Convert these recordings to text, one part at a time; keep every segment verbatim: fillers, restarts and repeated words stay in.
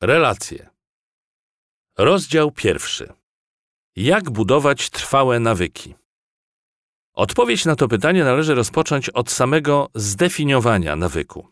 Relacje. Rozdział pierwszy. Jak budować trwałe nawyki? Odpowiedź na to pytanie należy rozpocząć od samego zdefiniowania nawyku.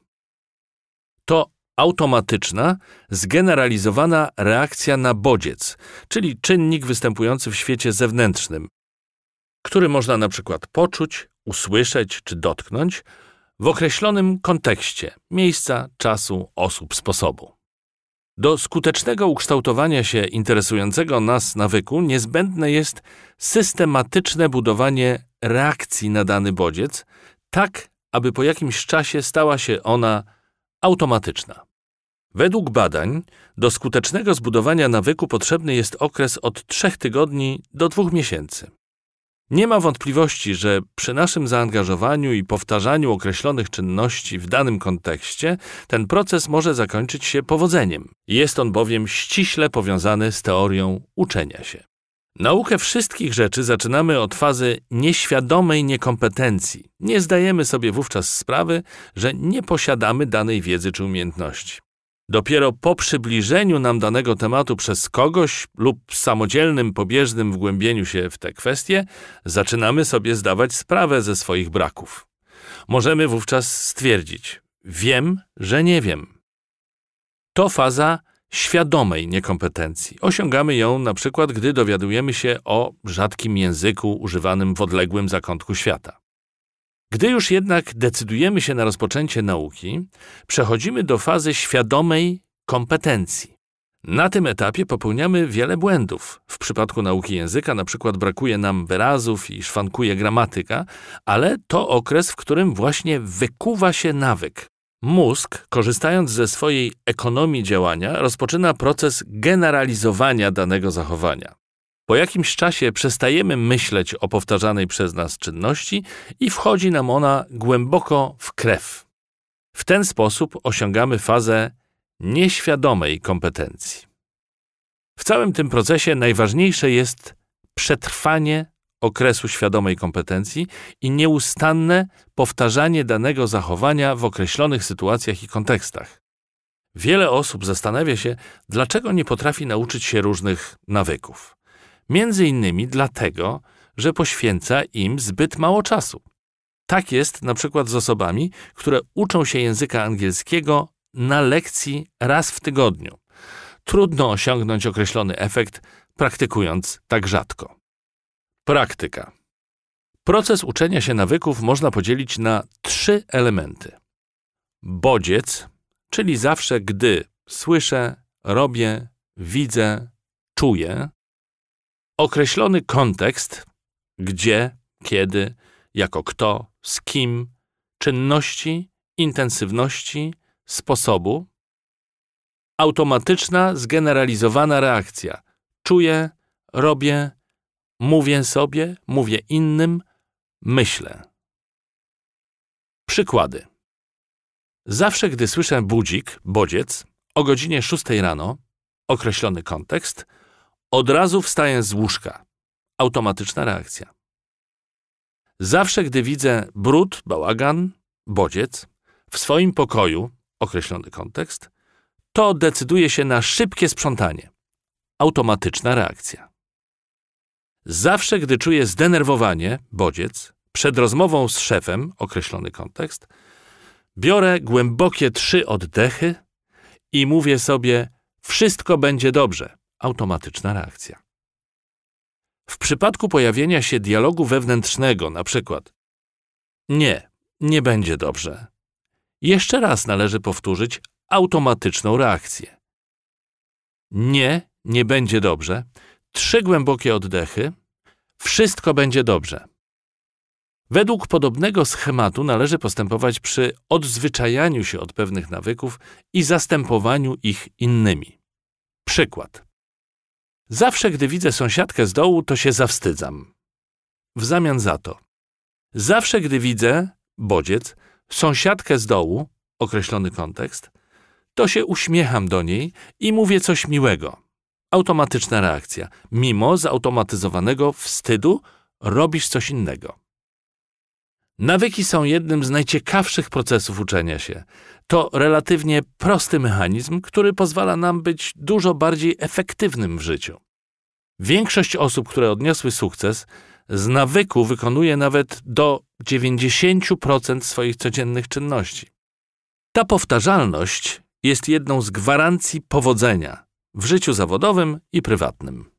To automatyczna, zgeneralizowana reakcja na bodziec, czyli czynnik występujący w świecie zewnętrznym, który można na przykład poczuć, usłyszeć czy dotknąć w określonym kontekście miejsca, czasu, osób, sposobu. Do skutecznego ukształtowania się interesującego nas nawyku niezbędne jest systematyczne budowanie reakcji na dany bodziec, tak aby po jakimś czasie stała się ona automatyczna. Według badań do skutecznego zbudowania nawyku potrzebny jest okres od trzech tygodni do dwóch miesięcy. Nie ma wątpliwości, że przy naszym zaangażowaniu i powtarzaniu określonych czynności w danym kontekście ten proces może zakończyć się powodzeniem. Jest on bowiem ściśle powiązany z teorią uczenia się. Naukę wszystkich rzeczy zaczynamy od fazy nieświadomej niekompetencji. Nie zdajemy sobie wówczas sprawy, że nie posiadamy danej wiedzy czy umiejętności. Dopiero po przybliżeniu nam danego tematu przez kogoś lub samodzielnym, pobieżnym wgłębieniu się w te kwestie zaczynamy sobie zdawać sprawę ze swoich braków. Możemy wówczas stwierdzić: wiem, że nie wiem. To faza świadomej niekompetencji. Osiągamy ją na przykład, gdy dowiadujemy się o rzadkim języku używanym w odległym zakątku świata. Gdy już jednak decydujemy się na rozpoczęcie nauki, przechodzimy do fazy świadomej kompetencji. Na tym etapie popełniamy wiele błędów. W przypadku nauki języka na przykład brakuje nam wyrazów i szwankuje gramatyka, ale to okres, w którym właśnie wykuwa się nawyk. Mózg, korzystając ze swojej ekonomii działania, rozpoczyna proces generalizowania danego zachowania. Po jakimś czasie przestajemy myśleć o powtarzanej przez nas czynności i wchodzi nam ona głęboko w krew. W ten sposób osiągamy fazę nieświadomej kompetencji. W całym tym procesie najważniejsze jest przetrwanie okresu świadomej kompetencji i nieustanne powtarzanie danego zachowania w określonych sytuacjach i kontekstach. Wiele osób zastanawia się, dlaczego nie potrafi nauczyć się różnych nawyków. Między innymi dlatego, że poświęca im zbyt mało czasu. Tak jest na przykład z osobami, które uczą się języka angielskiego na lekcji raz w tygodniu. Trudno osiągnąć określony efekt, praktykując tak rzadko. Praktyka. Proces uczenia się nawyków można podzielić na trzy elementy. Bodziec, czyli zawsze gdy słyszę, robię, widzę, czuję. Określony kontekst, gdzie, kiedy, jako kto, z kim, czynności, intensywności, sposobu. Automatyczna, zgeneralizowana reakcja. Czuję, robię, mówię sobie, mówię innym, myślę. Przykłady. Zawsze, gdy słyszę budzik, bodziec, o godzinie szóstej rano, określony kontekst, od razu wstaję z łóżka. Automatyczna reakcja. Zawsze, gdy widzę brud, bałagan, bodziec, w swoim pokoju, określony kontekst, to decyduję się na szybkie sprzątanie. Automatyczna reakcja. Zawsze, gdy czuję zdenerwowanie, bodziec, przed rozmową z szefem, określony kontekst, biorę głębokie trzy oddechy i mówię sobie: wszystko będzie dobrze. Automatyczna reakcja. W przypadku pojawienia się dialogu wewnętrznego, na przykład: nie, nie będzie dobrze. Jeszcze raz należy powtórzyć automatyczną reakcję. Nie, nie będzie dobrze. Trzy głębokie oddechy. Wszystko będzie dobrze. Według podobnego schematu należy postępować przy odzwyczajaniu się od pewnych nawyków i zastępowaniu ich innymi. Przykład. Zawsze, gdy widzę sąsiadkę z dołu, to się zawstydzam. W zamian za to. Zawsze, gdy widzę, bodziec, sąsiadkę z dołu, określony kontekst, to się uśmiecham do niej i mówię coś miłego. Automatyczna reakcja. Mimo zautomatyzowanego wstydu robisz coś innego. Nawyki są jednym z najciekawszych procesów uczenia się. To relatywnie prosty mechanizm, który pozwala nam być dużo bardziej efektywnym w życiu. Większość osób, które odniosły sukces, z nawyku wykonuje nawet do dziewięćdziesiąt procent swoich codziennych czynności. Ta powtarzalność jest jedną z gwarancji powodzenia w życiu zawodowym i prywatnym.